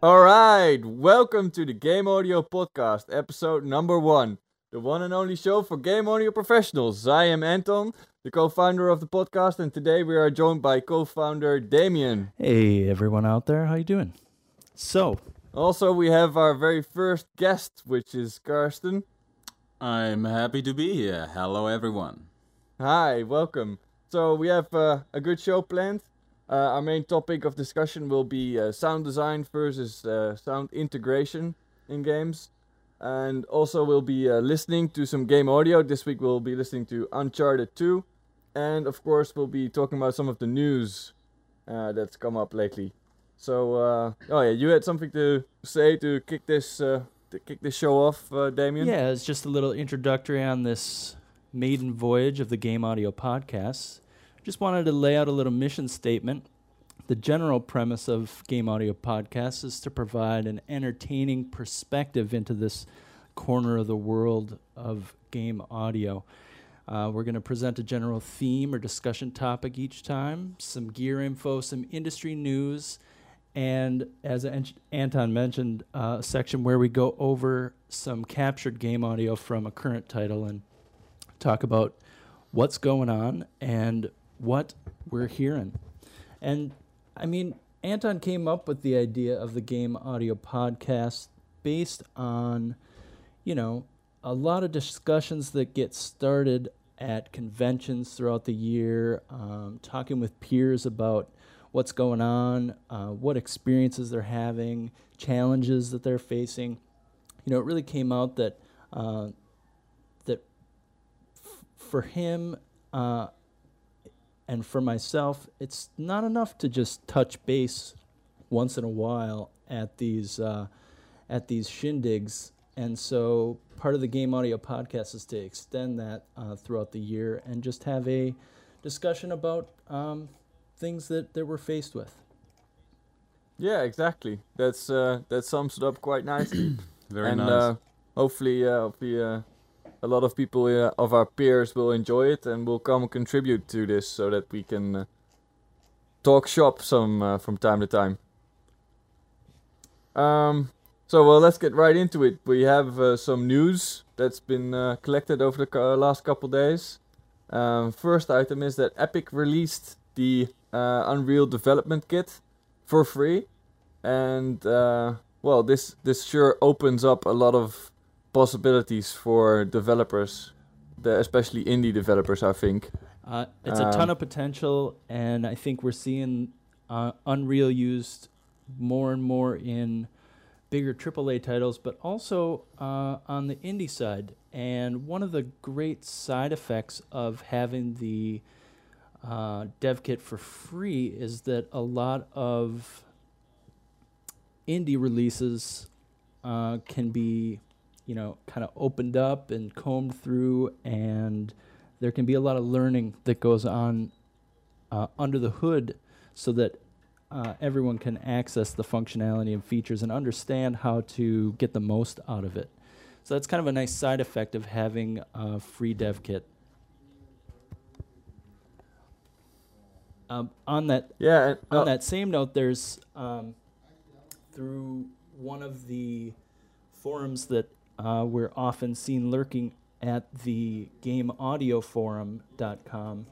Alright, welcome to the Game Audio Podcast, episode number 1. The one and only show for game audio professionals. I am Anton, the co-founder of the podcast, and today we are joined by co-founder Damien. Hey everyone out there, how you doing? So, Also, we have our very first guest, which is Karsten. I'm happy to be here. Hello, everyone. Hi, welcome. So we have a good show planned. Our main topic of discussion will be sound design versus sound integration in games. And also we'll be listening to some game audio. This week we'll be listening to Uncharted 2. And of course we'll be talking about some of the news that's come up lately. So, you had something to say to kick this show off, Damien? yeah, it's just a little introductory on this maiden voyage of the Game Audio Podcast. Just wanted to lay out a little mission statement. The general premise of Game Audio Podcasts is to provide an entertaining perspective into this corner of the world of game audio. We're going to present a general theme or discussion topic each time, some gear info, some industry news, and as Anton mentioned, a section where we go over some captured game audio from a current title and talk about what's going on and what we're hearing. And I mean, Anton came up with the idea of the Game Audio Podcast based on, a lot of discussions that get started at conventions throughout the year, talking with peers about what's going on, what experiences they're having, challenges that they're facing. It really came out that for him and for myself, it's not enough to just touch base once in a while at these shindigs. And so part of the Game Audio Podcast is to extend that throughout the year and just have a discussion about things that we're faced with. Yeah, exactly. That sums it up quite nicely. Very and nice. Hopefully, a lot of people of our peers will enjoy it and will come and contribute to this so that we can talk shop some from time to time. Let's get right into it. We have some news that's been collected over the last couple days. First item is that Epic released the Unreal Development Kit for free, and this sure opens up a lot of possibilities for developers, especially indie developers, I think. It's a ton of potential, and I think we're seeing Unreal used more and more in bigger AAA titles, but also on the indie side. And one of the great side effects of having the dev kit for free is that a lot of indie releases can be kind of opened up and combed through, and there can be a lot of learning that goes on under the hood so that everyone can access the functionality and features and understand how to get the most out of it. So that's kind of a nice side effect of having a free dev kit. On that same note, there's through one of the forums that we're often seen lurking at the GameAudioForum.com,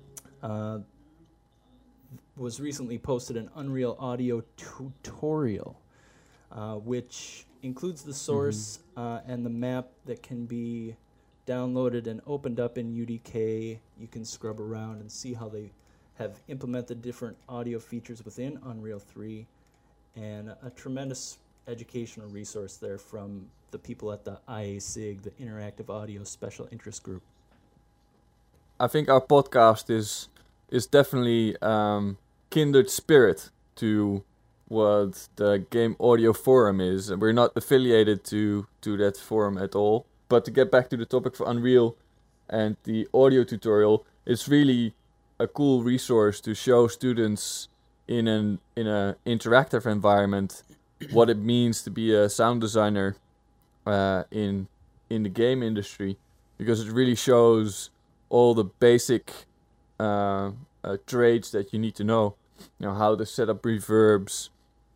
was recently posted an Unreal Audio tutorial, which includes the source and the map that can be downloaded and opened up in UDK. You can scrub around and see how they have implemented different audio features within Unreal 3, and a tremendous educational resource there from the people at the IASIG, the Interactive Audio Special Interest Group. I think our podcast is definitely kindred spirit to what the Game Audio Forum is. We're not affiliated to that forum at all. But to get back to the topic for Unreal and the audio tutorial, it's really a cool resource to show students in an interactive environment what it means to be a sound designer in the game industry, because it really shows all the basic traits that you need to know. How to set up reverbs,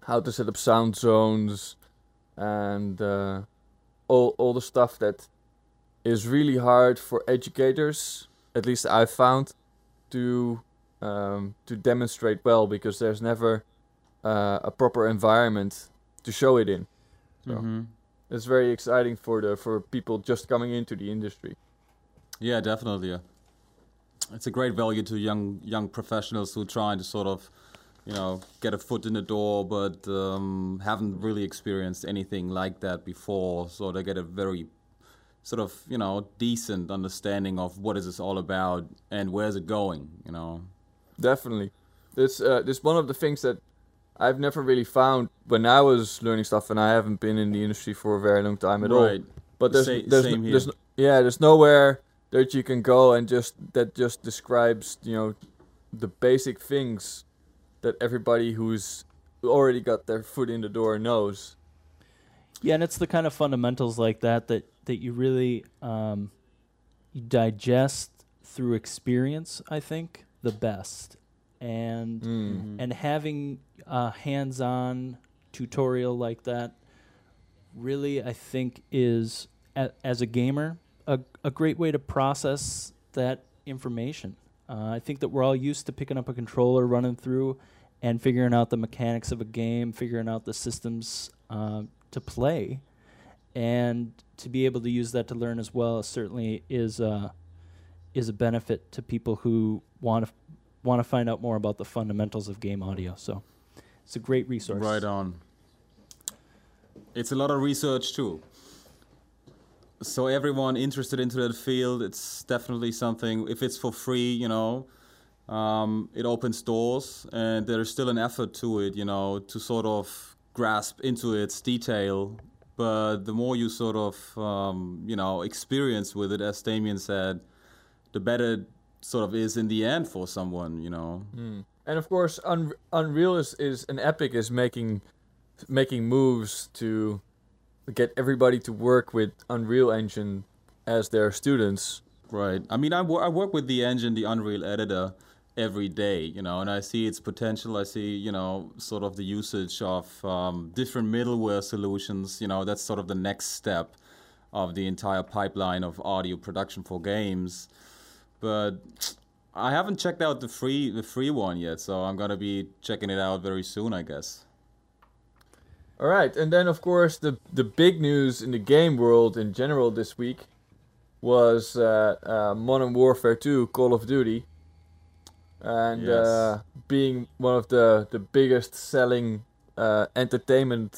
how to set up sound zones, and all the stuff that is really hard for educators, at least I've found, to demonstrate well, because there's never a proper environment to show it in. So it's very exciting for people just coming into the industry. Yeah, definitely. Yeah. It's a great value to young professionals who trying to sort of, get a foot in the door, but haven't really experienced anything like that before. So they get a very sort of, decent understanding of what is this all about and where's it going, Definitely. This one of the things that I've never really found when I was learning stuff, and I haven't been in the industry for a very long time at all. But there's nowhere that you can go and just describes, the basic things that everybody who's already got their foot in the door knows. Yeah, and it's the kind of fundamentals like that you really you digest through experience, I think, the best. And having a hands-on tutorial like that really, I think, is, as a gamer, a great way to process that information. I think that we're all used to picking up a controller, running through, and figuring out the mechanics of a game, figuring out the systems to play. And to be able to use that to learn as well certainly is a benefit to people who want to find out more about the fundamentals of game audio. So it's a great resource. Right on. It's a lot of research too. So everyone interested into that field, it's definitely something. If it's for free, it opens doors, and there's still an effort to it, to sort of grasp into its detail. But the more you sort of, experience with it, as Damien said, the better it sort of is in the end for someone, And of course, Unreal is an Epic is making moves to get everybody to work with Unreal Engine as their students. Right. I mean, I work with the engine, the Unreal Editor, every day, and I see its potential. I see, sort of the usage of different middleware solutions. That's sort of the next step of the entire pipeline of audio production for games. But I haven't checked out the free one yet, so I'm gonna be checking it out very soon, I guess. All right, and then of course the big news in the game world in general this week was Modern Warfare 2, Call of Duty, and Yes. Being one of the biggest selling entertainment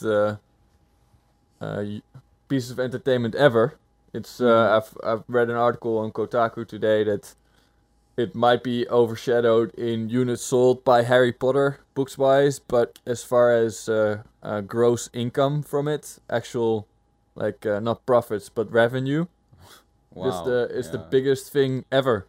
pieces of entertainment ever. It's I've read an article on Kotaku today that it might be overshadowed in units sold by Harry Potter books wise, but as far as gross income from it, actual not profits but revenue, Wow. it's the biggest thing ever.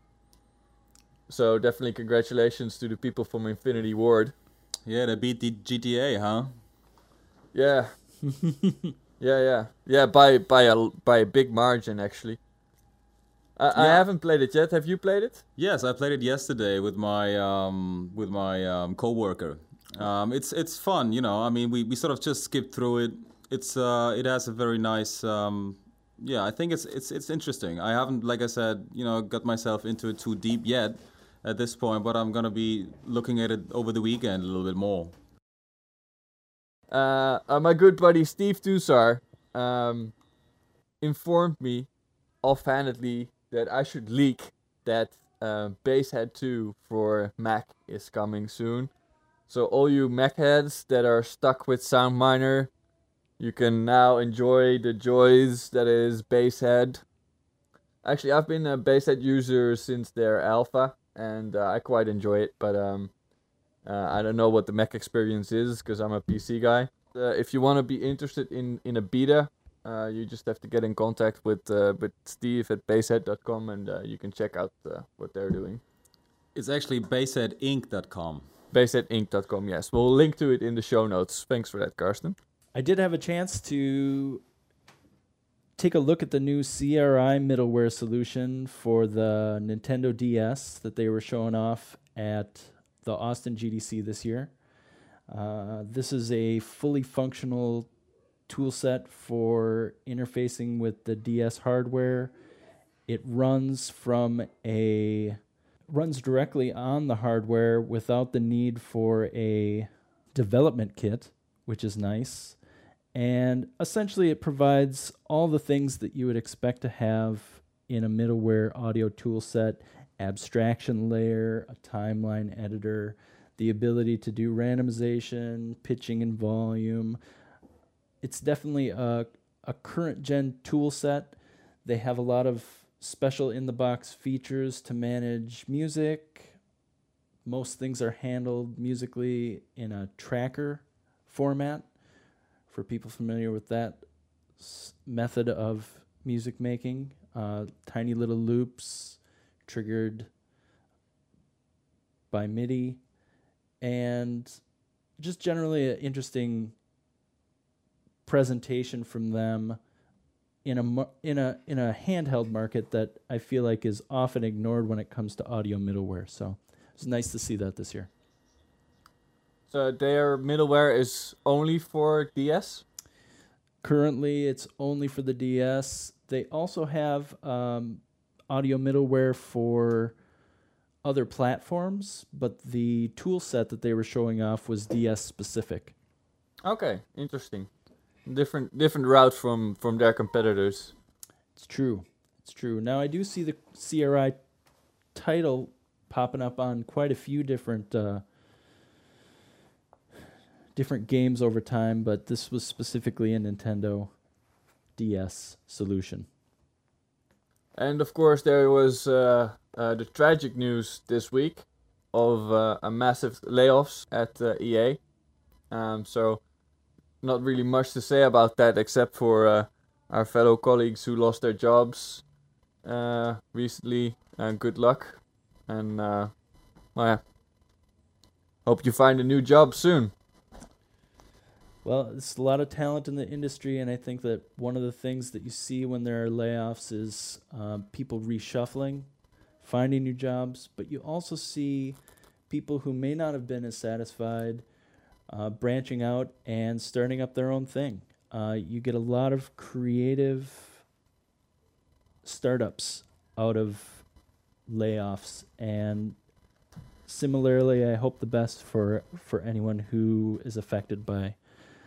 So definitely congratulations to the people from Infinity Ward. Yeah, they beat the GTA, huh? Yeah. Yeah, by a big margin actually. I haven't played it yet. Have you played it? Yes, I played it yesterday with my coworker. It's fun, I mean, we sort of just skipped through it. It has a very nice I think it's interesting. I haven't, like I said, got myself into it too deep yet at this point, but I'm gonna be looking at it over the weekend a little bit more. My good buddy Steve Tusar informed me offhandedly that I should leak that Basehead 2 for Mac is coming soon. So all you Mac heads that are stuck with SoundMiner, you can now enjoy the joys that is Basehead. Actually, I've been a Basehead user since their alpha, and I quite enjoy it, but I don't know what the Mac experience is because I'm a PC guy. If you want to be interested in a beta, you just have to get in contact with Steve at basehead.com, and you can check out what they're doing. It's actually baseheadinc.com. Baseheadinc.com, yes. We'll link to it in the show notes. Thanks for that, Karsten. I did have a chance to take a look at the new CRI middleware solution for the Nintendo DS that they were showing off at the Austin GDC this year. This is a fully functional tool set for interfacing with the DS hardware. It runs directly on the hardware without the need for a development kit, which is nice. And essentially it provides all the things that you would expect to have in a middleware audio tool set: abstraction layer, a timeline editor, the ability to do randomization, pitching and volume. It's definitely a current gen tool set. They have a lot of special in-the-box features to manage music. Most things are handled musically in a tracker format, for people familiar with that method of music making. Tiny little loops triggered by MIDI, and just generally an interesting presentation from them in a handheld market that I feel like is often ignored when it comes to audio middleware. So it's nice to see that this year. So their middleware is only for DS? Currently, it's only for the DS. They also have audio middleware for other platforms, but the tool set that they were showing off was DS specific. Okay, interesting. Different route from their competitors. It's true. Now I do see the CRI title popping up on quite a few different games over time, but this was specifically a Nintendo DS solution. And of course there was the tragic news this week of a massive layoffs at EA. So not really much to say about that except for our fellow colleagues who lost their jobs recently. Good luck, and hope you find a new job soon. Well, there's a lot of talent in the industry, and I think that one of the things that you see when there are layoffs is people reshuffling, finding new jobs, but you also see people who may not have been as satisfied branching out and starting up their own thing. You get a lot of creative startups out of layoffs, and similarly, I hope the best for anyone who is affected by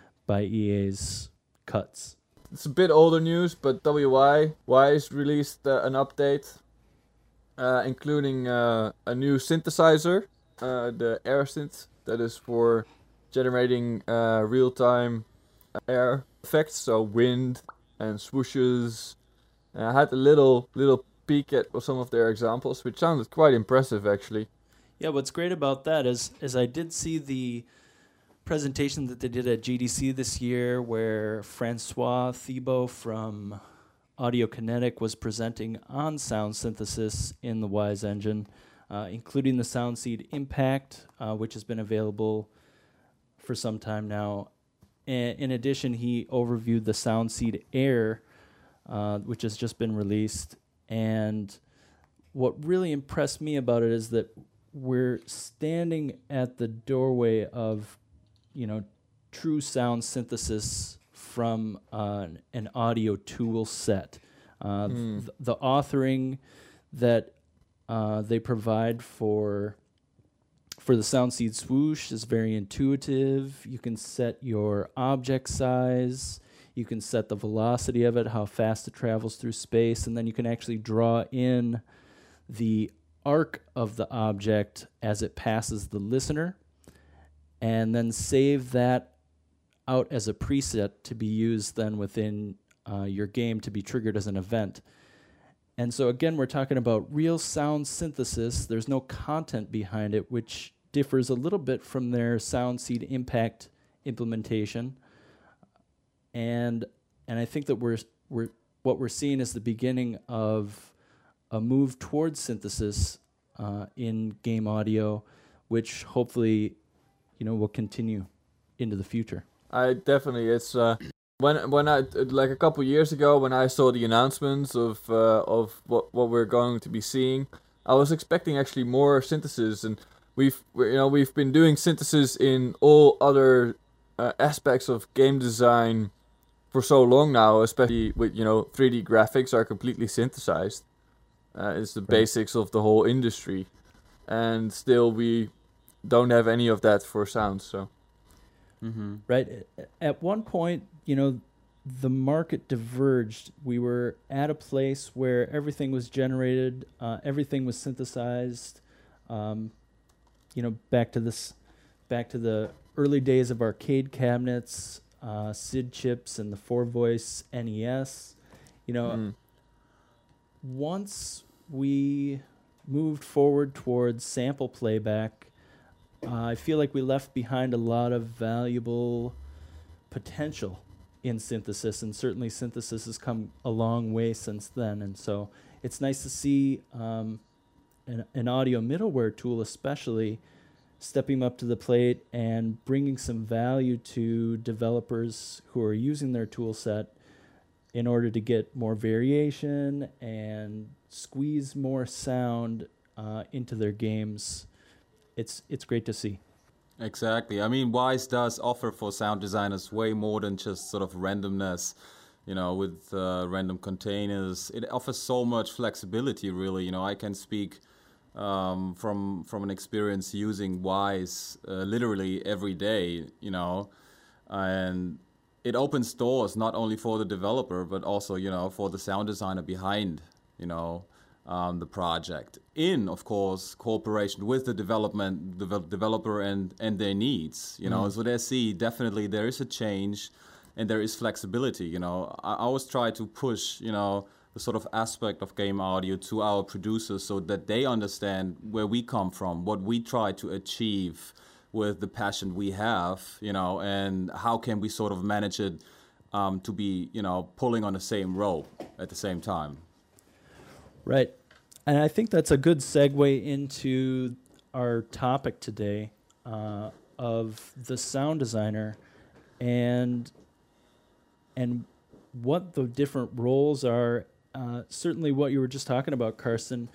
EA's cuts. It's a bit older news, but WiiWise released an update including a new synthesizer, the AirSynth, that is for generating real-time air effects, so wind and swooshes. I had a little peek at some of their examples, which sounded quite impressive actually. Yeah, what's great about that is I did see the presentation that they did at GDC this year, where Francois Thibault from Audiokinetic was presenting on sound synthesis in the Wise engine, including the Soundseed Impact, which has been available for some time now. In addition, he overviewed the Soundseed Air, which has just been released. And what really impressed me about it is that we're standing at the doorway of, true sound synthesis from an audio tool set. The authoring that they provide for the Soundseed Swoosh is very intuitive. You can set your object size, you can set the velocity of it, how fast it travels through space, and then you can actually draw in the arc of the object as it passes the listener, and then save that out as a preset to be used then within your game to be triggered as an event. And so again, we're talking about real sound synthesis. There's no content behind it, which differs a little bit from their Soundseed Impact implementation. And I think that what we're seeing is the beginning of a move towards synthesis in game audio, which hopefully, will continue into the future. It's when I like a couple years ago when I saw the announcements of what we're going to be seeing, I was expecting actually more synthesis, and we've been doing synthesis in all other aspects of game design for so long now, especially with 3D graphics are completely synthesized. It's the basics of the whole industry, and still we don't have any of that for sound. So, right at one point, the market diverged. We were at a place where everything was generated, everything was synthesized. Back to the early days of arcade cabinets, SID chips, and the 4-voice NES. Once we moved forward towards sample playback, I feel like we left behind a lot of valuable potential in synthesis, and certainly synthesis has come a long way since then. And so it's nice to see an audio middleware tool especially stepping up to the plate and bringing some value to developers who are using their tool set in order to get more variation and squeeze more sound into their games. It's great to see. Exactly. I mean, Wise does offer for sound designers way more than just sort of randomness, with random containers. It offers so much flexibility, really. I can speak from an experience using Wise literally every day, and it opens doors not only for the developer, but also, for the sound designer behind, the project, in, of course, cooperation with the developer and their needs, So they see definitely there is a change and there is flexibility, I always try to push, the sort of aspect of game audio to our producers so that they understand where we come from, what we try to achieve with the passion we have, and how can we sort of manage it to be, pulling on the same rope at the same time. Right. And I think that's a good segue into our topic today of the sound designer and what the different roles are. Certainly what you were just talking about, Carsten,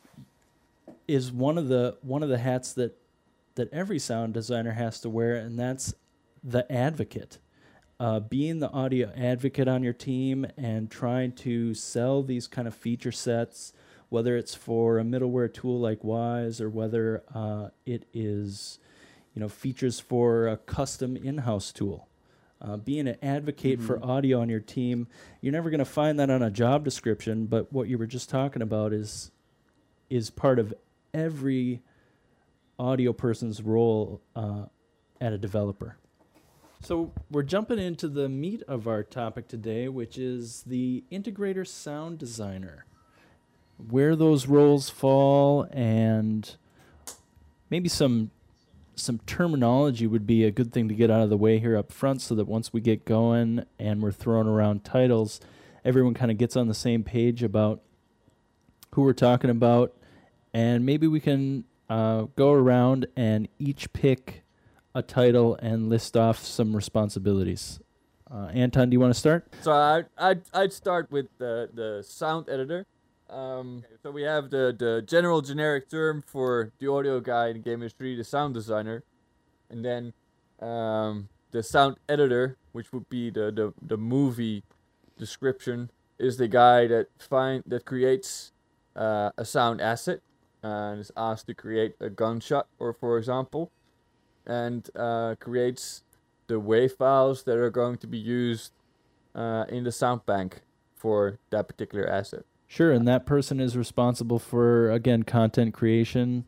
is one of the hats that every sound designer has to wear, and that's the advocate. Being the audio advocate on your team and trying to sell these kind of feature sets, whether it's for a middleware tool like Wise or whether it is, features for a custom in-house tool. Being an advocate for audio on your team, you're never going to find that on a job description, but what you were just talking about is part of every audio person's role at a developer. So we're jumping into the meat of our topic today, which is the integrator sound designer. Where those roles fall, and maybe some terminology would be a good thing to get out of the way here up front, so that once we get going and we're throwing around titles, everyone kind of gets on the same page about who we're talking about, and maybe we can go around and each pick a title and list off some responsibilities. Anton, do you want to start? So I'd start with the sound editor. So we have the general generic term for the audio guy in the game industry, the sound designer, and then the sound editor, which would be the movie description, is the guy that creates a sound asset and is asked to create a gunshot, or for example, and creates the wave files that are going to be used in the sound bank for that particular asset. Sure, and that person is responsible for, again, content creation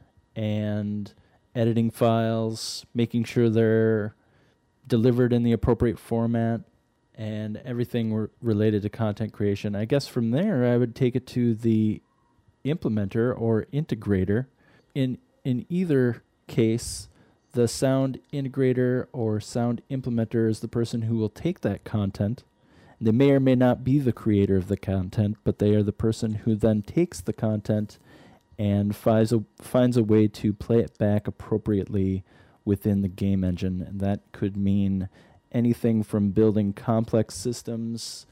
and editing files, making sure they're delivered in the appropriate format, and everything related to content creation. I guess from there, I would take it to the implementer or integrator. In either case, the sound integrator or sound implementer is the person who will take that content. They may or may not be the creator of the content, but they are the person who then takes the content and finds a way to play it back appropriately within the game engine. And that could mean anything from building complex systems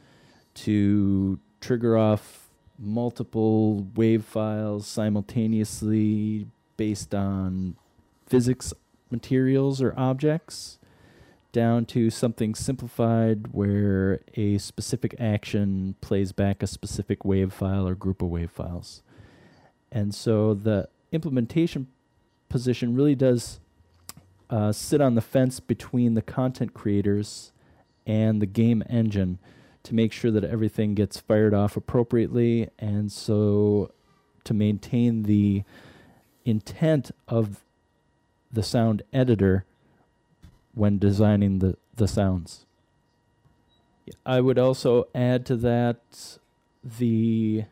to trigger off multiple wave files simultaneously, based on physics materials or objects, down to something simplified where a specific action plays back a specific wave file or group of wave files. And so the implementation position really does sit on the fence between the content creators and the game engine to make sure that everything gets fired off appropriately, and so to maintain the intent of the sound editor when designing the sounds. I would also add to that the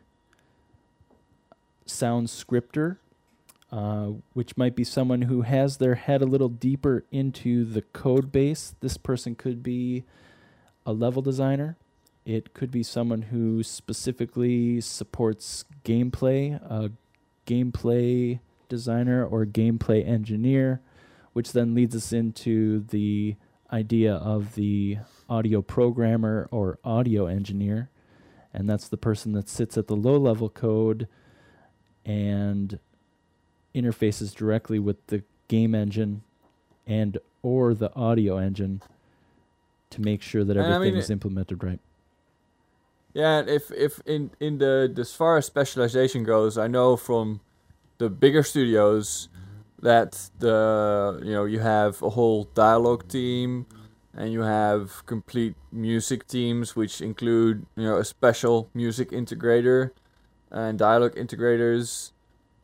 sound scripter, which might be someone who has their head a little deeper into the code base. This person could be a level designer. It could be someone who specifically supports gameplay, a gameplay designer or gameplay engineer, which then leads us into the idea of the audio programmer or audio engineer. And that's the person that sits at the low-level code and interfaces directly with the game engine and or the audio engine to make sure that everything is implemented right. Yeah, if in the as far as specialization goes, I know from the bigger studios that you have a whole dialogue team, and you have complete music teams, which include a special music integrator and dialogue integrators.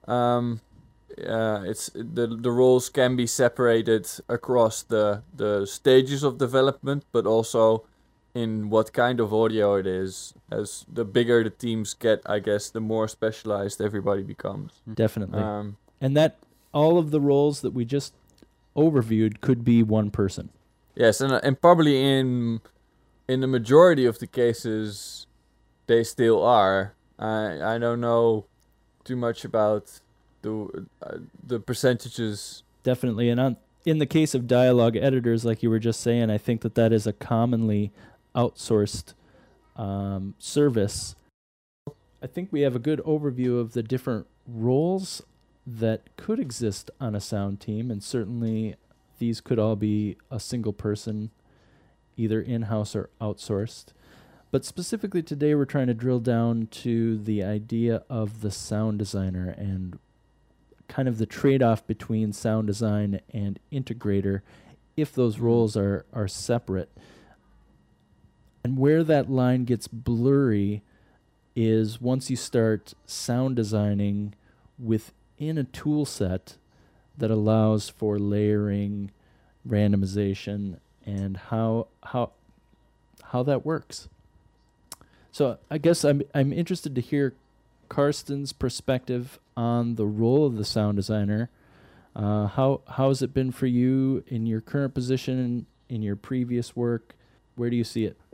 It's the roles can be separated across the stages of development, but also in what kind of audio it is. As the bigger the teams get, I guess, the more specialized everybody becomes. Definitely. And that all of the roles that we just overviewed could be one person. Yes, and probably in the majority of the cases, they still are. I don't know too much about the percentages. Definitely, and in the case of dialogue editors, like you were just saying, I think that is a commonly outsourced service. I think we have a good overview of the different roles that could exist on a sound team, and certainly these could all be a single person, either in-house or outsourced. But specifically today, we're trying to drill down to the idea of the sound designer and kind of the trade-off between sound design and integrator if those roles are separate. And where that line gets blurry is once you start sound designing within a tool set that allows for layering, randomization, and how that works. So I guess I'm interested to hear Karsten's perspective on the role of the sound designer. How has it been for you in your current position, in your previous work? Where do you see it?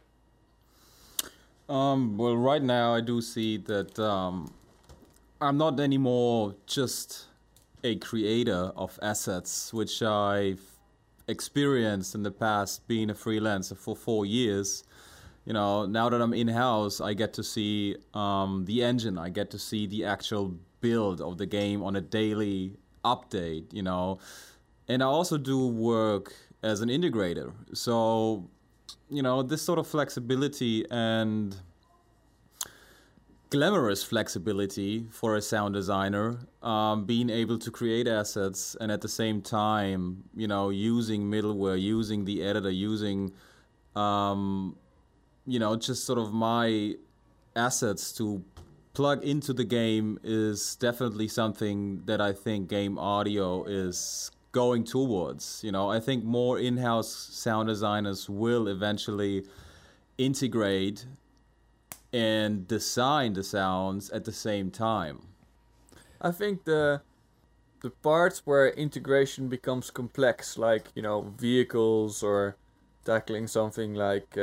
Well, right now I do see that I'm not anymore just a creator of assets, which I've experienced in the past being a freelancer for 4 years. Now that I'm in-house, I get to see the engine. I get to see the actual build of the game on a daily update, And I also do work as an integrator. So, this sort of flexibility and glamorous flexibility for a sound designer, being able to create assets and at the same time, using middleware, using the editor, using, just sort of my assets to plug into the game is definitely something that I think game audio is going towards. I think more in-house sound designers will eventually integrate and design the sounds at the same time. I think the parts where integration becomes complex, like vehicles or tackling something like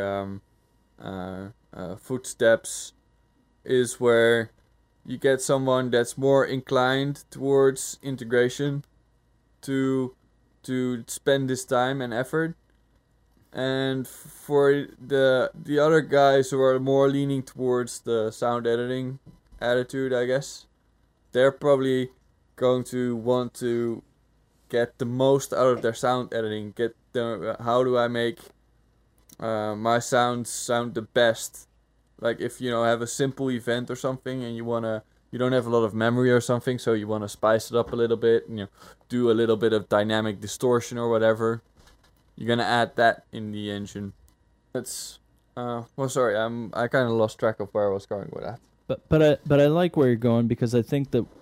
footsteps, is where you get someone that's more inclined towards integration to spend this time and effort. And for the other guys who are more leaning towards the sound editing attitude, I guess, they're probably going to want to get the most out of their sound editing. How do I make my sounds sound the best? Like if you have a simple event or something, and you don't have a lot of memory or something, so you want to spice it up a little bit, and do a little bit of dynamic distortion or whatever. You're gonna add that in the engine. That's sorry, I kind of lost track of where I was going with that. But I like where you're going, because I think that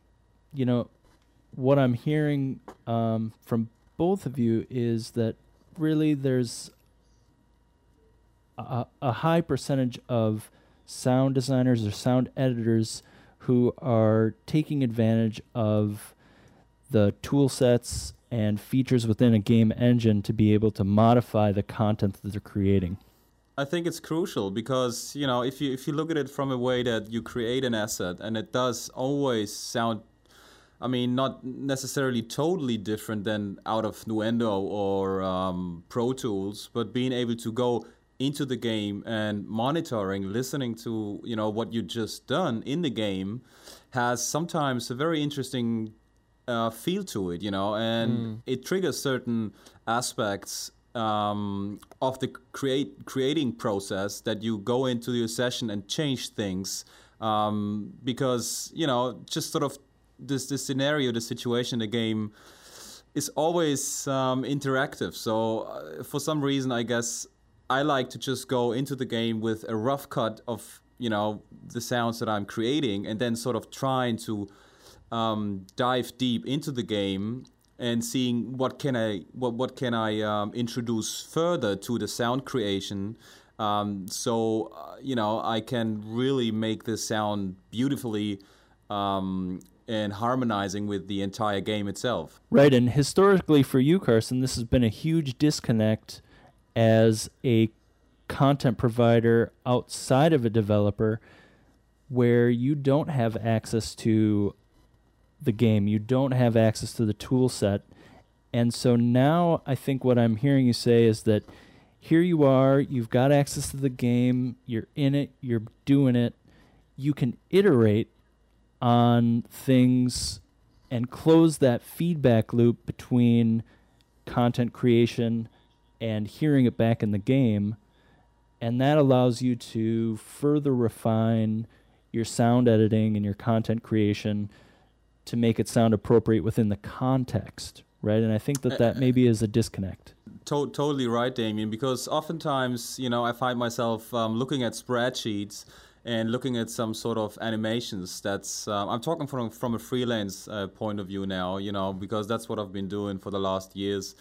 what I'm hearing from both of you is that really there's a high percentage of sound designers or sound editors who are taking advantage of the tool sets and features within a game engine to be able to modify the content that they're creating. I think it's crucial because, if you look at it from a way that you create an asset and it does always sound, not necessarily totally different than out of Nuendo or Pro Tools, but being able to go into the game and monitoring, listening to, what you just done in the game has sometimes a very interesting feel to it, and it triggers certain aspects of the creating process that you go into your session and change things because just sort of this scenario, the situation, the game is always interactive. So for some reason, I guess I like to just go into the game with a rough cut of the sounds that I'm creating, and then sort of trying to dive deep into the game and seeing what can I introduce further to the sound creation, so I can really make this sound beautifully and harmonizing with the entire game itself. Right, and historically for you, Carson, this has been a huge disconnect as a content provider outside of a developer, where you don't have access to the game, you don't have access to the tool set. And so now I think what I'm hearing you say is that here you are, you've got access to the game, you're in it, you're doing it, you can iterate on things and close that feedback loop between content creation and hearing it back in the game, and that allows you to further refine your sound editing and your content creation to make it sound appropriate within the context, right? And I think that maybe is a disconnect. Totally right, Damien, because oftentimes, I find myself looking at spreadsheets and looking at some sort of animations. That's I'm talking from a freelance point of view now, because that's what I've been doing for the last years.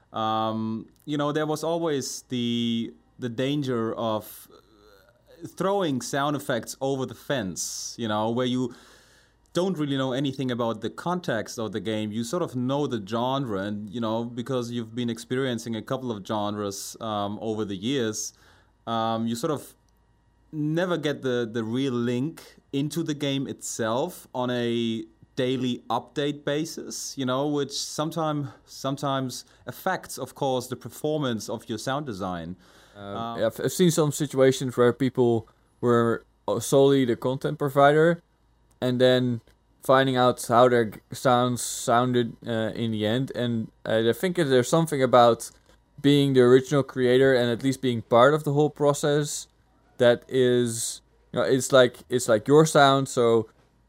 There was always the danger of throwing sound effects over the fence, where you don't really know anything about the context of the game. You sort of know the genre, and because you've been experiencing a couple of genres over the years, you sort of never get the real link into the game itself on a daily update basis, which sometimes affects, of course, the performance of your sound design. I've seen some situations where people were solely the content provider, and then finding out how their sounds sounded in the end. And I think there's something about being the original creator and at least being part of the whole process that is, it's like your sound. So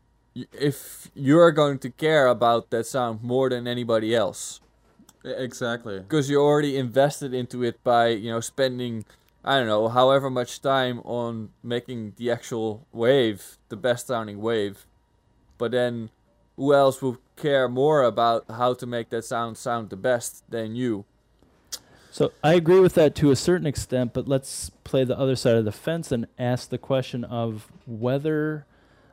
if you're going to care about that sound more than anybody else, exactly, because you already invested into it by spending, I don't know, however much time on making the actual wave the best sounding wave. But then who else will care more about how to make that sound the best than you? So I agree with that to a certain extent, but let's play the other side of the fence and ask the question of whether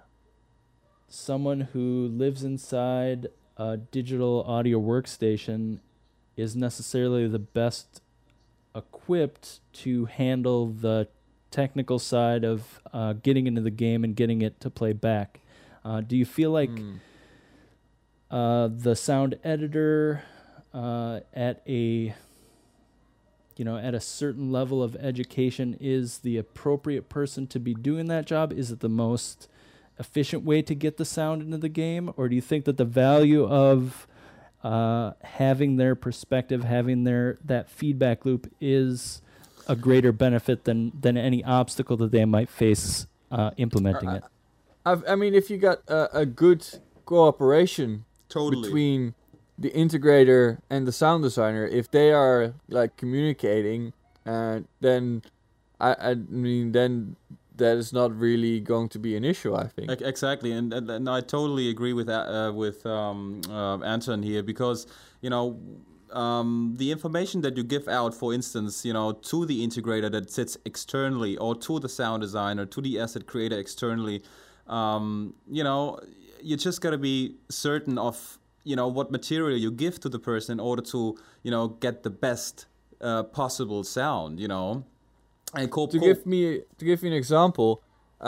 someone who lives inside a digital audio workstation is necessarily the best equipped to handle the technical side of getting into the game and getting it to play back. Do you feel like the sound editor at a certain level of education is the appropriate person to be doing that job? Is it the most efficient way to get the sound into the game, or do you think that the value of having their perspective, having that feedback loop is a greater benefit than any obstacle that they might face implementing it? I mean, if you got a good cooperation between the integrator and the sound designer, if they are like communicating, then I mean, then that is not really going to be an issue, I think. Exactly, and I totally agree with Anton here, because the information that you give out, for instance, to the integrator that sits externally, or to the sound designer, to the asset creator externally, you just gotta be certain of what material you give to the person in order to get the best possible sound. And to give me an example,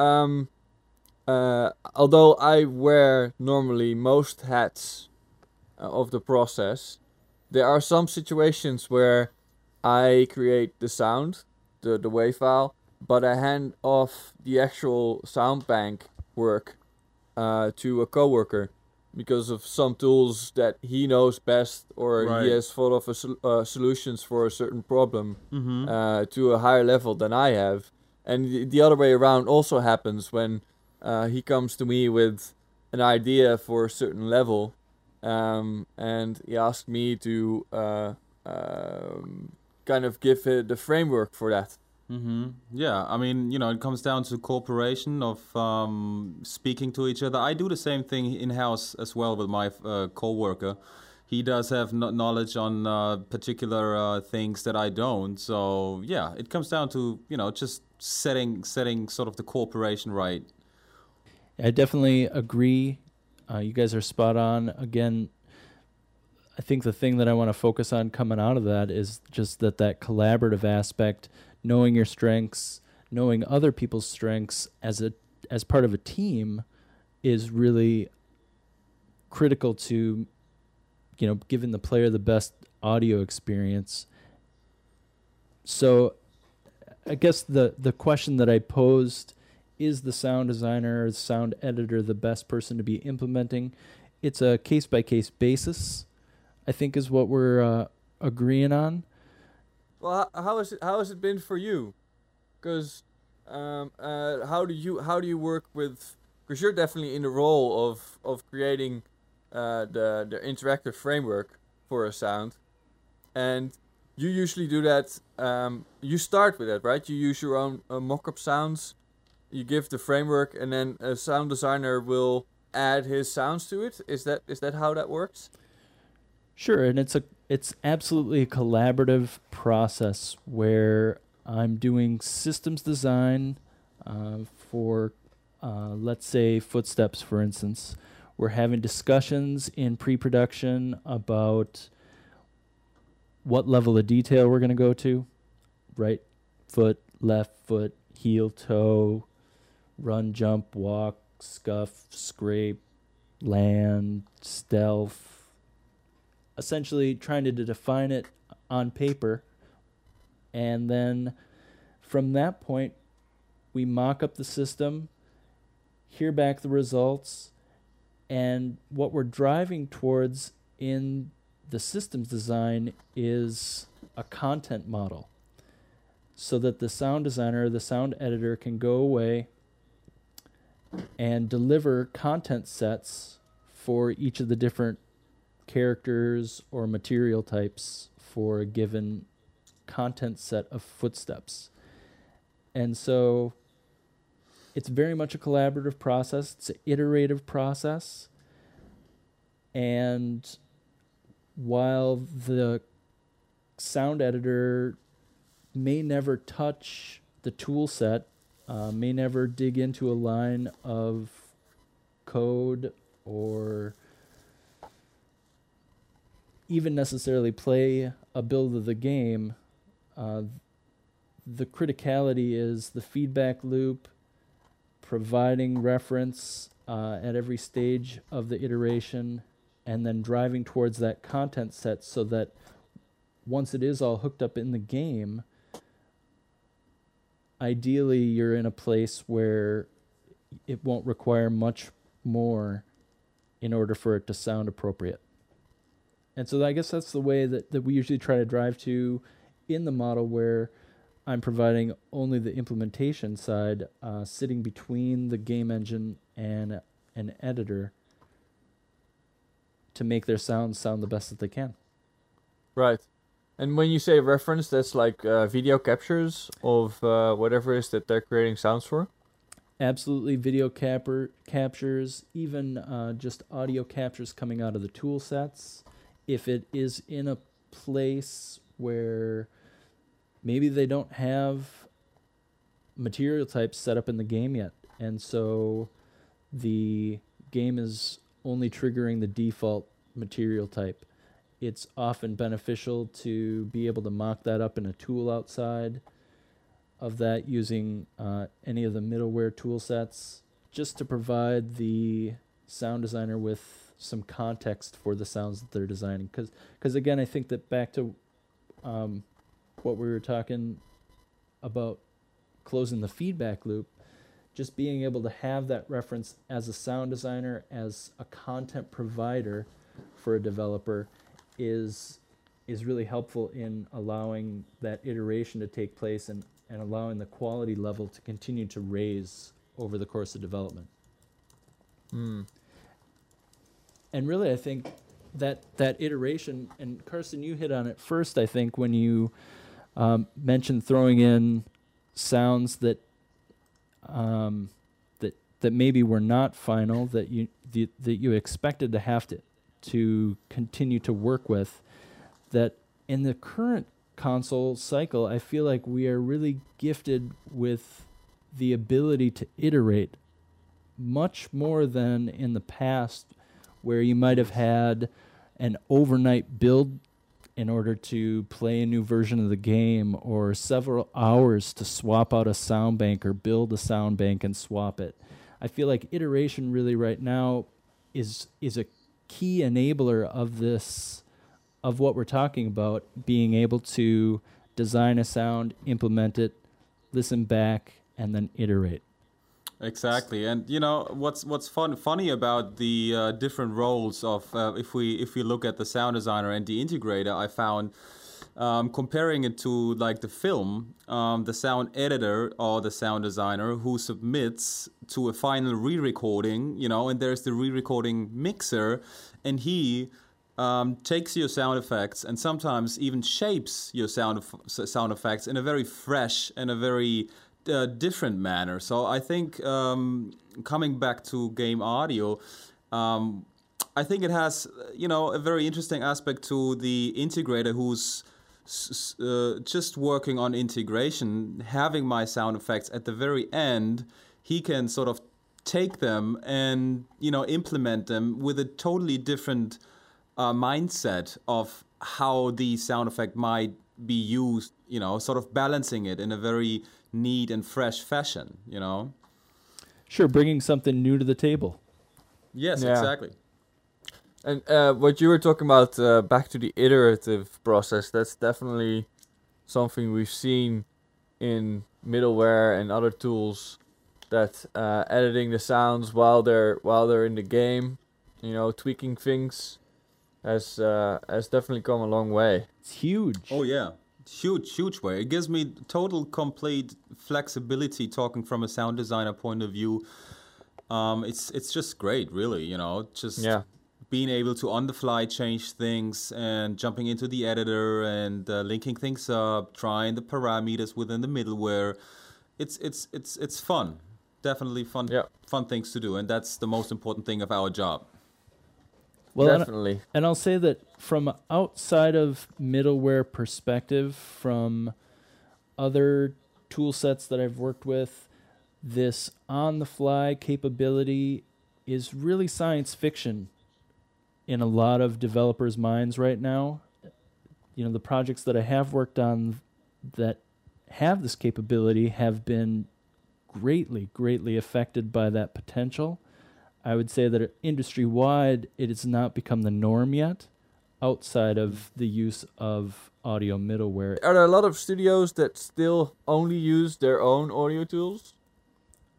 although I wear normally most hats of the process, there are some situations where I create the sound, the WAV file, but I hand off the actual sound bank work to a coworker because of some tools that he knows best, or Right. he has thought of solutions for a certain problem to a higher level than I have. And the other way around also happens when he comes to me with an idea for a certain level, and he asks me to kind of give the framework for that. Yeah, I mean, it comes down to cooperation of speaking to each other. I do the same thing in-house as well with my co-worker. He does have knowledge on particular things that I don't. So, yeah, it comes down to, just setting sort of the cooperation right. I definitely agree. You guys are spot on. Again, I think the thing that I want to focus on coming out of that is just that collaborative aspect, knowing your strengths, knowing other people's strengths as part of a team is really critical to, giving the player the best audio experience. So I guess the question that I posed, is the sound designer or the sound editor the best person to be implementing? It's a case-by-case basis, I think, is what we're agreeing on. Well, how has it been for you? Because how do you work with? Because you're definitely in the role of creating the interactive framework for a sound, and you usually do that. You start with that, right? You use your own mock-up sounds. You give the framework, and then a sound designer will add his sounds to it. Is that how that works? Sure, and it's absolutely a collaborative process where I'm doing systems design for, let's say, Footsteps, for instance. We're having discussions in pre-production about what level of detail we're going to go to, right foot, left foot, heel, toe, run, jump, walk, scuff, scrape, land, stealth. Essentially trying to define it on paper. And then from that point, we mock up the system, hear back the results, and what we're driving towards in the systems design is a content model, so that the sound designer, the sound editor can go away and deliver content sets for each of the different characters or material types for a given content set of Footsteps. And so it's very much a collaborative process. It's an iterative process. And while the sound editor may never touch the tool set, may never dig into a line of code or even necessarily play a build of the game, the criticality is the feedback loop, providing reference at every stage of the iteration, and then driving towards that content set so that once it is all hooked up in the game, ideally you're in a place where it won't require much more in order for it to sound appropriate. And so I guess that's the way that we usually try to drive to in the model, where I'm providing only the implementation side, sitting between the game engine and an editor to make their sounds sound the best that they can. Right. And when you say reference, that's like video captures of whatever it is that they're creating sounds for? Absolutely, video captures, even just audio captures coming out of the tool sets. If it is in a place where maybe they don't have material types set up in the game yet, and so the game is only triggering the default material type, it's often beneficial to be able to mock that up in a tool outside of that using any of the middleware tool sets, just to provide the sound designer with some context for the sounds that they're designing. Because again, I think that back to what we were talking about, closing the feedback loop, just being able to have that reference as a sound designer, as a content provider for a developer, is really helpful in allowing that iteration to take place and allowing the quality level to continue to raise over the course of development. And really, I think that iteration, and Carsten, you hit on it first, I think, when you mentioned throwing in sounds that that maybe were not final, that you expected to have to continue to work with, that in the current console cycle, I feel like we are really gifted with the ability to iterate much more than in the past, where you might have had an overnight build in order to play a new version of the game, or several hours to swap out a sound bank or build a sound bank and swap it. I feel like iteration really right now is a key enabler of this, of what we're talking about, being able to design a sound, implement it, listen back, and then iterate. Exactly, and you know what's funny about the different roles of if we look at the sound designer and the integrator, I found comparing it to like the film, the sound editor or the sound designer who submits to a final re-recording, you know, and there's the re-recording mixer, and he takes your sound effects and sometimes even shapes your sound effects in a very fresh and a very different manner. So I think coming back to game audio, I think it has, you know, a very interesting aspect to the integrator who's just working on integration, having my sound effects at the very end. He can sort of take them and, you know, implement them with a totally different mindset of how the sound effect might be used, you know, sort of balancing it in a very neat and fresh fashion, you know? Sure, bringing something new to the table. Yes, yeah. Exactly. And what you were talking about, back to the iterative process, that's definitely something we've seen in middleware and other tools, that editing the sounds while they're in the game, you know, tweaking things has definitely come a long way. It's huge. Oh yeah. Huge way. It gives me total, complete flexibility talking from a sound designer point of view. It's just great, really, you know, just being able to on the fly change things and jumping into the editor and linking things up, trying the parameters within the middleware. It's fun. Definitely fun. Yeah. Fun things to do, and that's the most important thing of our job. Well, definitely. And I'll say that from outside of middleware perspective, from other tool sets that I've worked with, this on-the-fly capability is really science fiction in a lot of developers' minds right now. You know, the projects that I have worked on that have this capability have been greatly affected by that potential. I would say that industry-wide, it has not become the norm yet, outside of the use of audio middleware. Are there a lot of studios that still only use their own audio tools?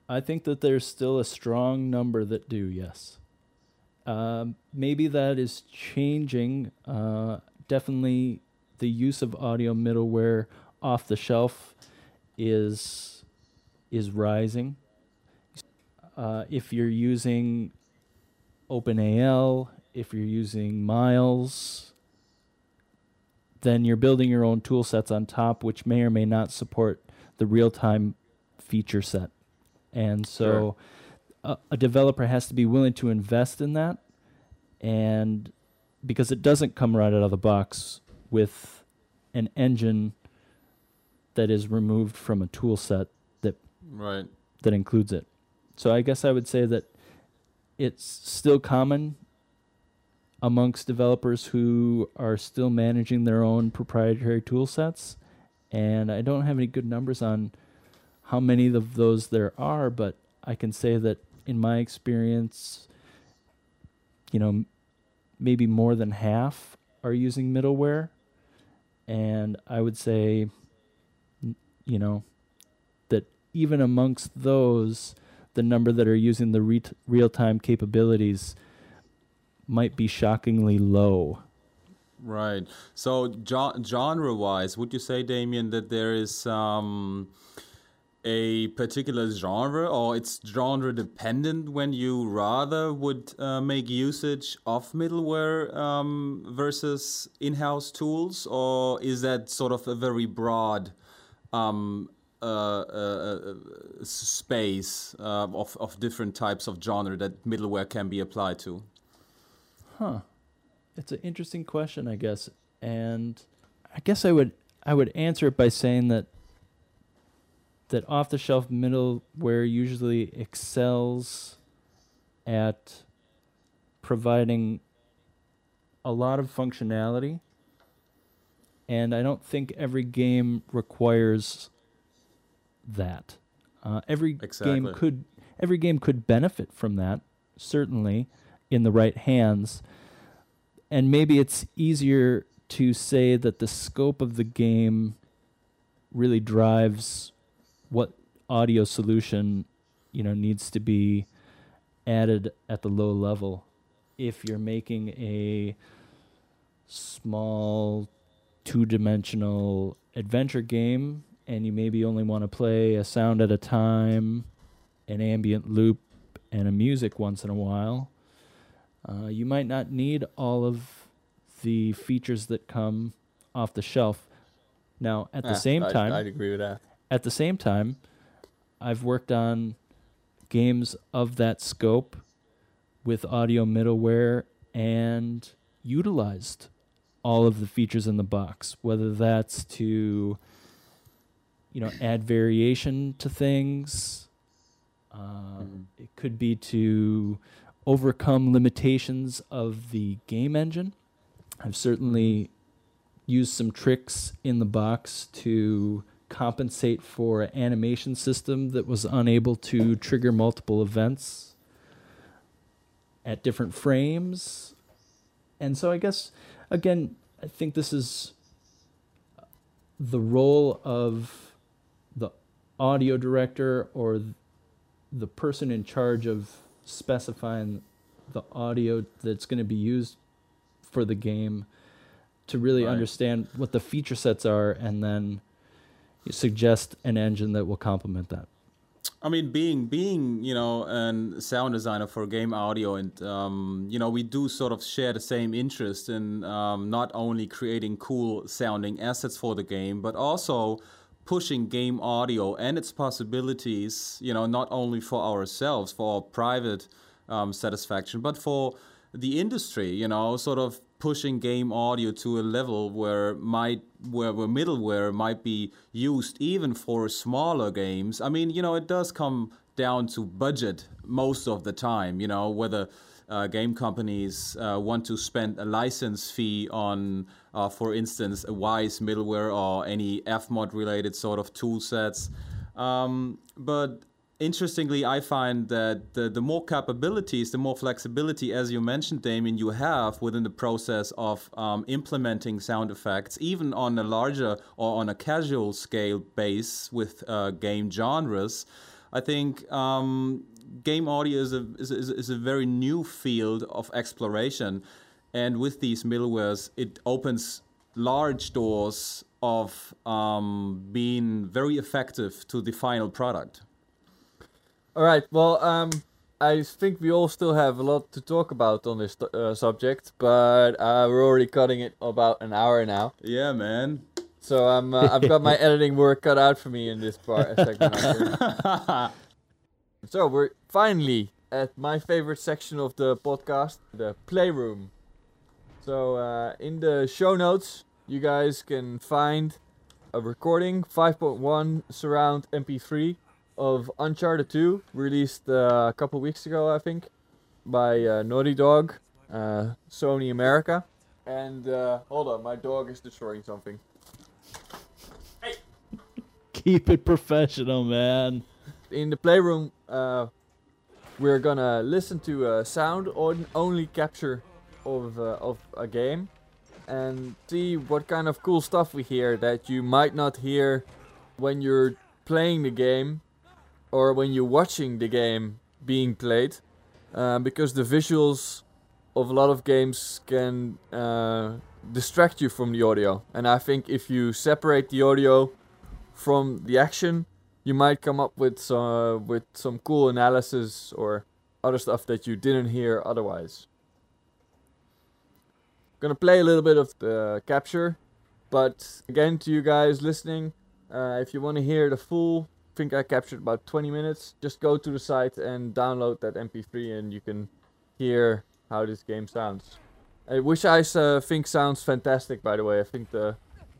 I think that there's still a strong number that do, yes. Maybe that is changing. Definitely the use of audio middleware off the shelf is rising. If you're using OpenAL, if you're using Miles, then you're building your own tool sets on top, which may or may not support the real-time feature set. And so a developer has to be willing to invest in that, and because it doesn't come right out of the box with an engine that is removed from a tool set that includes it. So I guess I would say that it's still common amongst developers who are still managing their own proprietary tool sets, and I don't have any good numbers on how many of those there are, but I can say that in my experience, maybe more than half are using middleware, and I would say, that even amongst those, the number that are using the real-time capabilities might be shockingly low. Right. So genre-wise, would you say, Damien, that there is a particular genre, or it's genre dependent when you rather would make usage of middleware versus in-house tools, or is that sort of a very broad space of different types of genre that middleware can be applied to? It's an interesting question, I guess, and I guess I would answer it by saying that off-the-shelf middleware usually excels at providing a lot of functionality, and I don't think every game requires that. Every game could benefit from that, certainly, in the right hands. And maybe it's easier to say that the scope of the game really drives what audio solution, needs to be added at the low level. If you're making a small two-dimensional adventure game and you maybe only want to play a sound at a time, an ambient loop, and a music once in a while, you might not need all of the features that come off the shelf. Now, at the same time, I'd agree with that. At the same time, I've worked on games of that scope with audio middleware and utilized all of the features in the box, whether that's to, add variation to things. It could be to overcome limitations of the game engine. I've certainly used some tricks in the box to compensate for an animation system that was unable to trigger multiple events at different frames. And so I guess, again, I think this is the role of the audio director or the person in charge of specifying the audio that's going to be used for the game to really understand what the feature sets are and then you suggest an engine that will complement that. I mean, being a sound designer for game audio, and we do sort of share the same interest in not only creating cool sounding assets for the game, but also pushing game audio and its possibilities, not only for ourselves, for our private satisfaction, but for the industry, sort of pushing game audio to a level where middleware might be used even for smaller games. I mean, it does come down to budget most of the time, whether game companies want to spend a license fee on, for instance, a Wwise middleware or any Fmod related sort of tool sets. But interestingly, I find that the more capabilities, the more flexibility, as you mentioned, Damien, you have within the process of implementing sound effects, even on a larger or on a casual scale base with game genres, I think game audio is a very new field of exploration, and with these middlewares, it opens large doors of being very effective to the final product. All right. Well, I think we all still have a lot to talk about on this subject, but we're already cutting it about an hour now. Yeah, man. So I've got my editing work cut out for me in this part segment. I think. So we're finally at my favorite section of the podcast, the playroom. So in the show notes, you guys can find a recording 5.1 surround MP3 of Uncharted 2, released a couple weeks ago, I think, by Naughty Dog, Sony America. And hold on, my dog is destroying something. Hey! Keep it professional, man. In the playroom, we're gonna listen to a sound only capture of a game and see what kind of cool stuff we hear that you might not hear when you're playing the game or when you're watching the game being played, because the visuals of a lot of games can distract you from the audio. And I think if you separate the audio from the action, you might come up with some cool analysis or other stuff that you didn't hear otherwise. Gonna play a little bit of the capture, but again, to you guys listening, if you want to hear the full, I think I captured about 20 minutes, just go to the site and download that MP3 and you can hear how this game sounds. Which I think sounds fantastic, by the way. I think the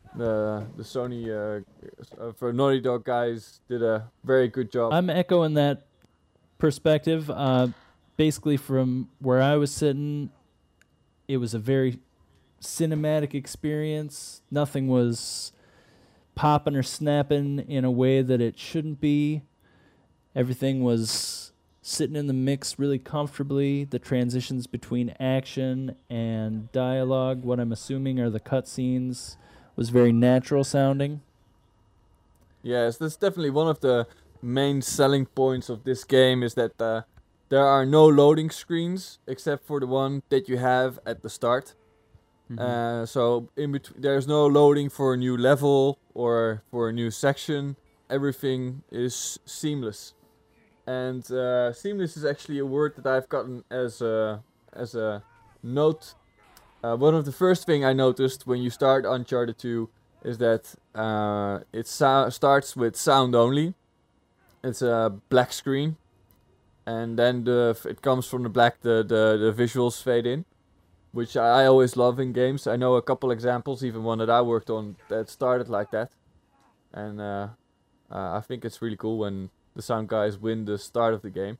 Sony for Naughty Dog guys did a very good job. I'm echoing that perspective. Basically, from where I was sitting, it was a very cinematic experience. Nothing was popping or snapping in a way that it shouldn't be. Everything was sitting in the mix really comfortably. The transitions between action and dialogue, what I'm assuming are the cutscenes, was very natural sounding. Yes, that's definitely one of the main selling points of this game, is that there are no loading screens except for the one that you have at the start. Mm-hmm. So there's no loading for a new level or for a new section. Everything is seamless. And seamless is actually a word that I've gotten as a note. One of the first thing I noticed when you start Uncharted 2 is that it starts with sound only. It's a black screen, and then it comes from the black. The visuals fade in, which I always love in games. I know a couple examples, even one that I worked on that started like that, and I think it's really cool when the sound guys win the start of the game.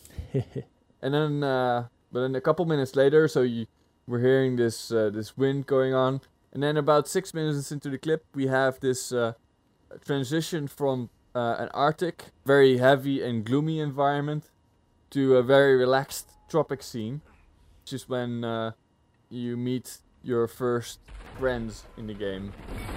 And then, but then a couple minutes later, we're hearing this wind going on, and then about 6 minutes into the clip, we have this transition from an Arctic, very heavy and gloomy environment to a very relaxed tropic scene, which is when you meet your first friends in the game.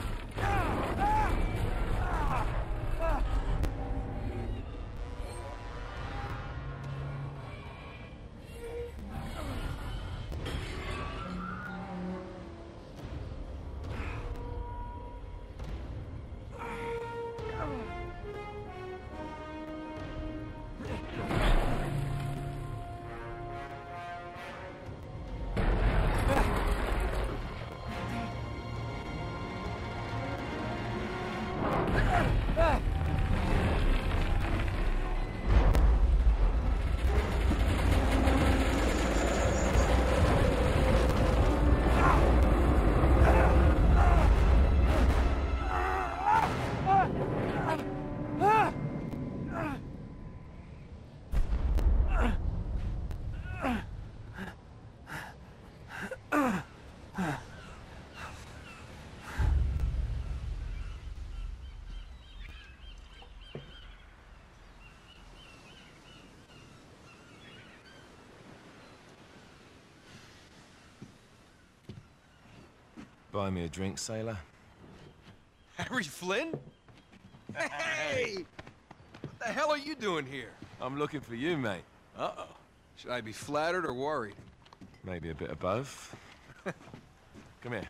Buy me a drink, sailor. Harry Flynn? Hey! What the the hell are you doing here? I'm looking for you, mate. Uh-oh. Should I be flattered or worried? Maybe a bit of both. Come here.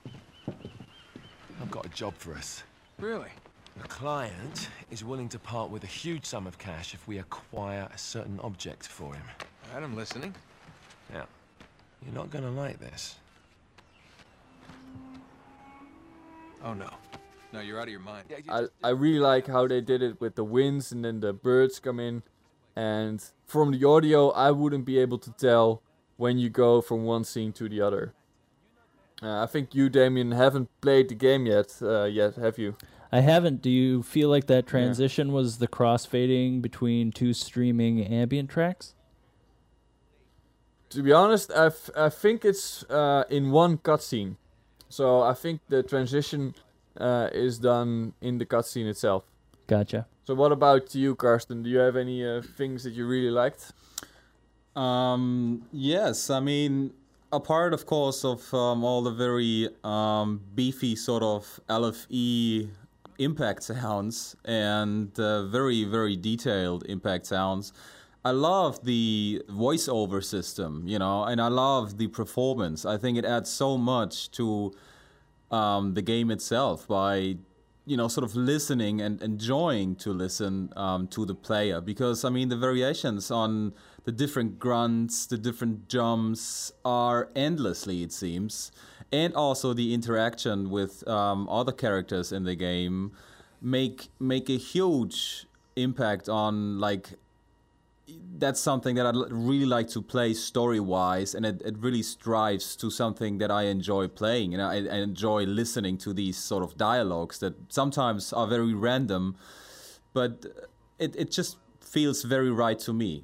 I've got a job for us. Really? The client is willing to part with a huge sum of cash if we acquire a certain object for him. All right, I'm listening. Now, you're not gonna like this. Oh, no. No, you're out of your mind. I really like how they did it with the winds and then the birds come in. And from the audio, I wouldn't be able to tell when you go from one scene to the other. I think you, Damien, haven't played the game yet, have you? I haven't. Do you feel like that transition was the crossfading between two streaming ambient tracks? To be honest, I think it's in one cutscene. So I think the transition is done in the cutscene itself. Gotcha. So what about you, Karsten? Do you have any things that you really liked? Yes, I mean, a part, of course, of all the very beefy sort of LFE impact sounds and very, very detailed impact sounds. I love the voiceover system, you know, and I love the performance. I think it adds so much to the game itself by, you know, sort of listening and enjoying to listen to the player. Because, I mean, the variations on the different grunts, the different jumps are endlessly, it seems. And also the interaction with other characters in the game make a huge impact on, like, that's something that I'd really like to play story-wise, and it really strives to something that I enjoy playing. And I enjoy listening to these sort of dialogues that sometimes are very random, but it just feels very right to me.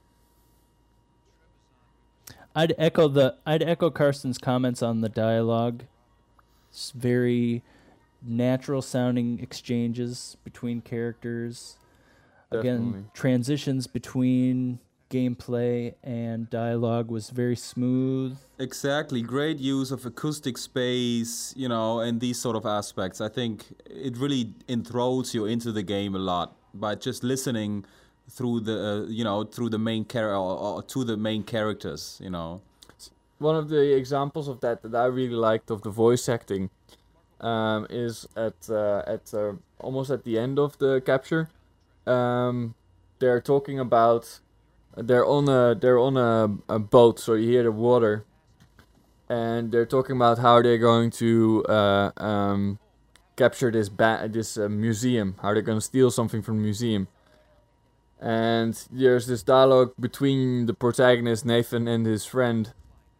I'd echo Karsten's comments on the dialogue. It's very natural sounding exchanges between characters. Definitely. Again, transitions between gameplay and dialogue was very smooth. Exactly. Great use of acoustic space, you know, and these sort of aspects. I think it really enthralls you into the game a lot by just listening through the, through the main or to the main characters, you know. One of the examples of that I really liked of the voice acting is at almost at the end of the capture. They're talking about they're on a boat, so you hear the water, and they're talking about how they're going to capture this museum, how they're going to steal something from the museum. And there's this dialogue between the protagonist Nathan and his friend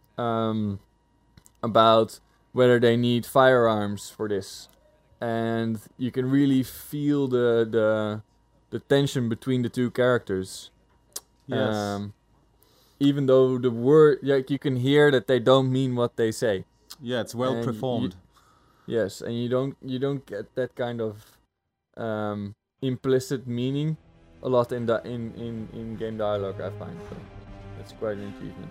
about whether they need firearms for this, and you can really feel the tension between the two characters. Yes. Even though the word, you can hear that they don't mean what they say. Yeah, it's well And performed. Yes, and you don't get that kind of implicit meaning a lot in game dialogue, I find. So that's quite an achievement.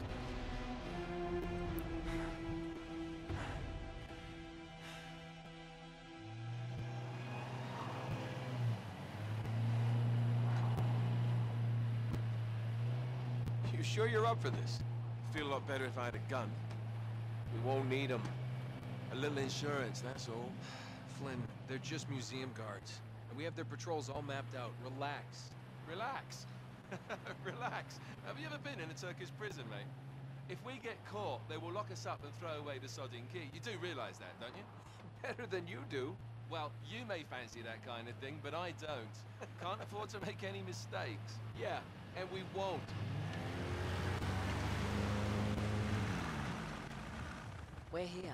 You sure you're up for this? Feel a lot better if I had a gun. We won't need them. A little insurance, that's all. Flynn, they're just museum guards. And we have their patrols all mapped out. Relax. Relax. Relax. Have you ever been in a Turkish prison, mate? If we get caught, they will lock us up and throw away the sodding key. You do realise that, don't you? Better than you do. Well, you may fancy that kind of thing, but I don't. Can't afford to make any mistakes. Yeah, and we won't. We're here.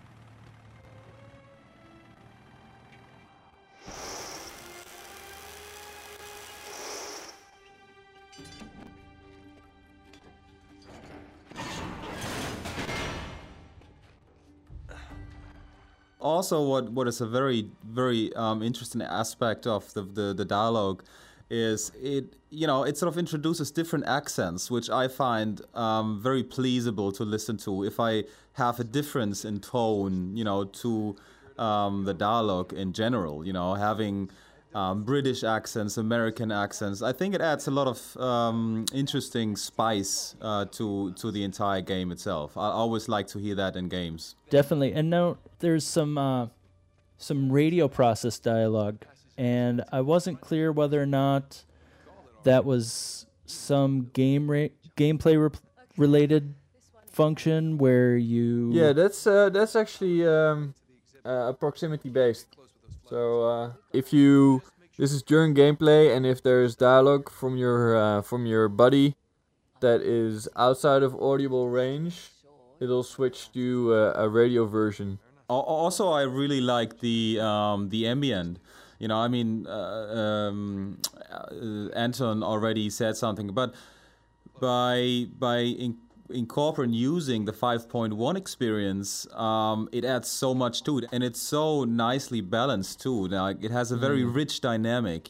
Also, what is a very, very interesting aspect of the dialogue is it sort of introduces different accents, which I find very pleasable to listen to. If I have a difference in tone, to the dialogue in general, having British accents, American accents. I think it adds a lot of interesting spice to the entire game itself. I always like to hear that in games. Definitely. And now there's some radio process dialogue, and I wasn't clear whether or not that was some gameplay related function where you... Yeah, that's actually proximity based. So this is during gameplay, and if there's dialogue from your buddy that is outside of audible range, it'll switch to a radio version. Also, I really like the ambient. You know, I mean, Anton already said something, but by incorporating using the 5.1 experience, it adds so much to it, and it's so nicely balanced too. Like, it has a very rich dynamic,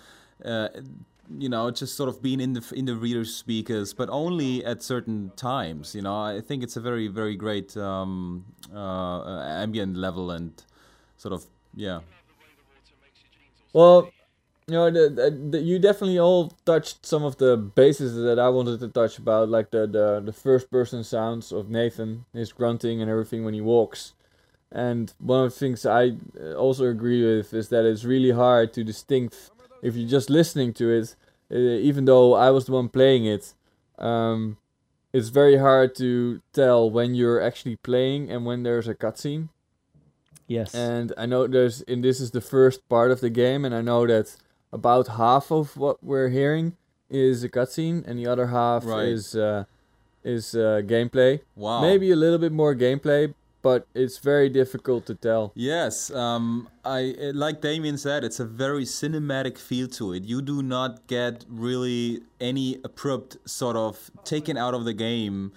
just sort of being in the reader's speakers, but only at certain times. You know, I think it's a very, very great ambient level and sort of, yeah. Well, you definitely all touched some of the bases that I wanted to touch about, like the first person sounds of Nathan, his grunting and everything when he walks. And one of the things I also agree with is that it's really hard to distinct if you're just listening to it, even though I was the one playing it. It's very hard to tell when you're actually playing and when there's a cutscene. Yes. And I know this is the first part of the game, and I know that about half of what we're hearing is a cutscene, and the other half is gameplay. Wow. Maybe a little bit more gameplay, but it's very difficult to tell. Yes, like Damien said, it's a very cinematic feel to it. You do not get really any abrupt sort of taken out of the game.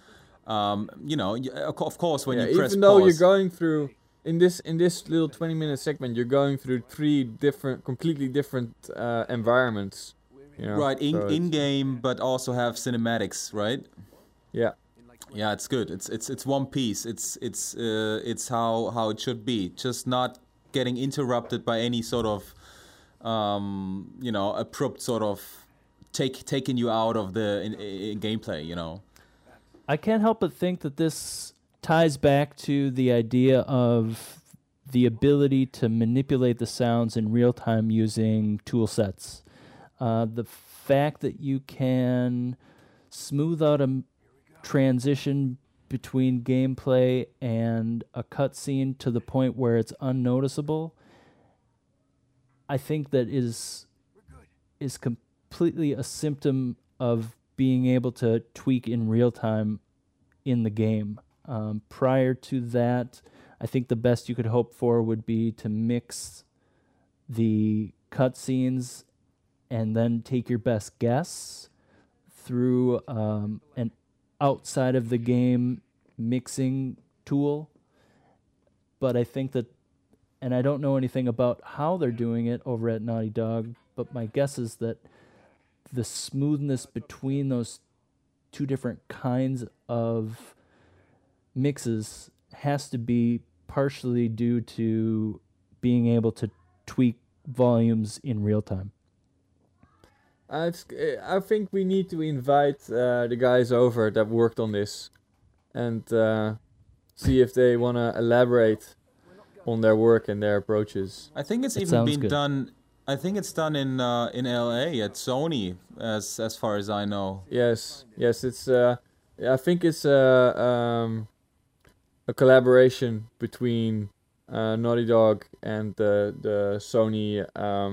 Of course, when you press even though pause, you're going through in this little 20-minute segment, you're going through completely different environments. Right, in game, but also have cinematics, right? Yeah. Yeah, it's good. It's one piece. It's how it should be. Just not getting interrupted by any sort of abrupt sort of taking you out of the in gameplay. I can't help but think that this ties back to the idea of the ability to manipulate the sounds in real time using tool sets. The fact that you can smooth out a transition between gameplay and a cutscene to the point where it's unnoticeable, I think that is completely a symptom of being able to tweak in real time in the game. Prior to that, I think the best you could hope for would be to mix the cutscenes and then take your best guess through an outside of the game mixing tool. But I think that, and I don't know anything about how they're doing it over at Naughty Dog, but my guess is that the smoothness between those two different kinds of mixes has to be partially due to being able to tweak volumes in real time. I think we need to invite the guys over that worked on this and see if they want to elaborate on their work and their approaches. I think it's even been done. I think it's done in LA at Sony, as far as I know. Yes. It's I think it's a collaboration between Naughty Dog and the Sony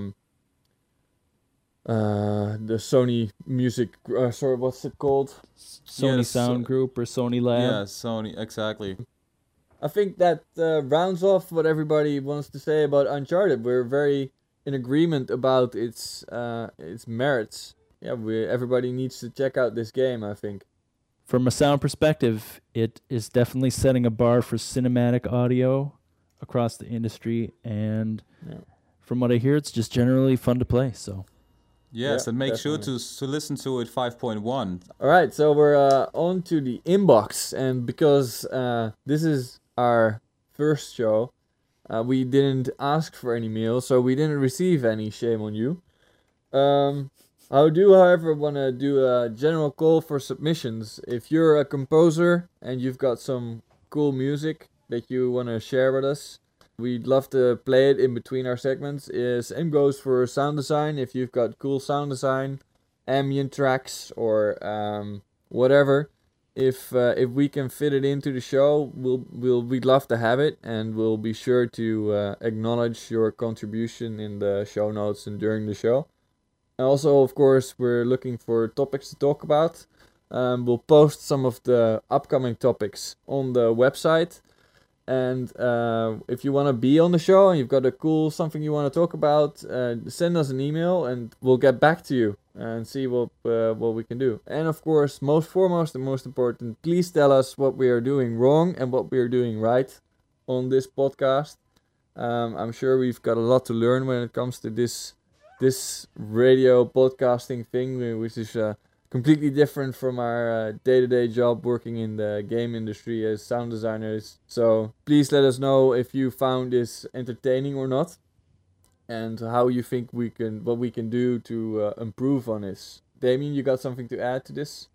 music. Sorry, what's it called? Sony Sound Group or Sony Lab. Yeah, Sony, exactly. I think that rounds off what everybody wants to say about Uncharted. We're very in agreement about its merits. Yeah, everybody needs to check out this game, I think. From a sound perspective, it is definitely setting a bar for cinematic audio across the industry, and from what I hear, it's just generally fun to play. So, yes, and make sure to listen to it 5.1. All right, so we're on to the inbox, and because this is our first show, We didn't ask for any mail, so we didn't receive any. Shame on you. I do, however, want to do a general call for submissions. If you're a composer and you've got some cool music that you want to share with us, we'd love to play it in between our segments. Same goes for sound design. If you've got cool sound design, ambient tracks, or whatever, if we can fit it into the show, we'd love to have it, and we'll be sure to acknowledge your contribution in the show notes and during the show. And also, of course, we're looking for topics to talk about. We'll post some of the upcoming topics on the website. And if you want to be on the show and you've got a cool something you want to talk about, send us an email and we'll get back to you and see what we can do. And of course, most foremost and most important, please tell us what we are doing wrong and what we are doing right on this podcast. I'm sure we've got a lot to learn when it comes to this radio podcasting thing, which is completely different from our day-to-day job working in the game industry as sound designers. So please let us know if you found this entertaining or not, and how you think what we can do to improve on this. Damien, you got something to add to this?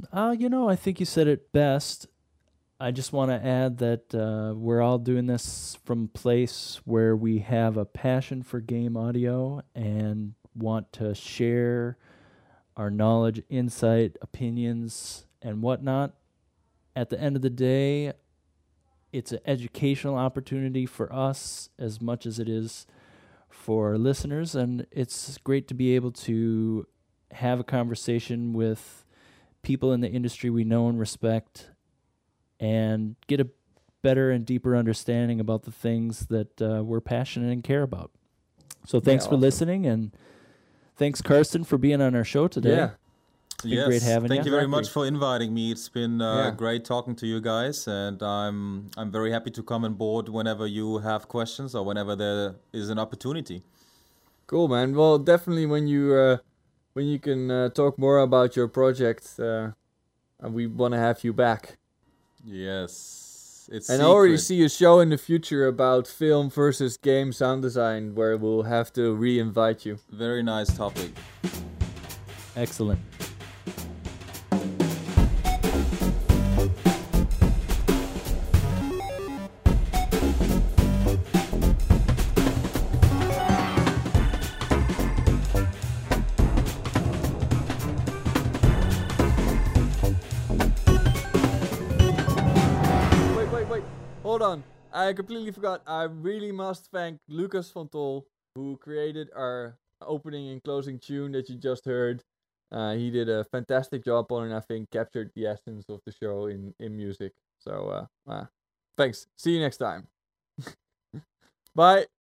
I think you said it best. I just want to add that we're all doing this from a place where we have a passion for game audio and want to share our knowledge, insight, opinions, and whatnot. At the end of the day, it's an educational opportunity for us as much as it is for our listeners, and it's great to be able to have a conversation with people in the industry we know and respect and get a better and deeper understanding about the things that we're passionate and care about. So thanks for listening, and thanks, Karsten, for being on our show today. Yeah. It's been great having you. Thank you very much for inviting me. It's been great talking to you guys, and I'm very happy to come on board whenever you have questions or whenever there is an opportunity. Cool, man. Well, definitely when you can talk more about your project, we want to have you back. Yes, it's and secret. I already see a show in the future about film versus game sound design where we'll have to re-invite you. Very nice topic. Excellent. Hold on, I completely forgot. I really must thank Lucas von Tol, who created our opening and closing tune that you just heard. He did a fantastic job on it, and I think captured the essence of the show in music. So, thanks. See you next time. Bye.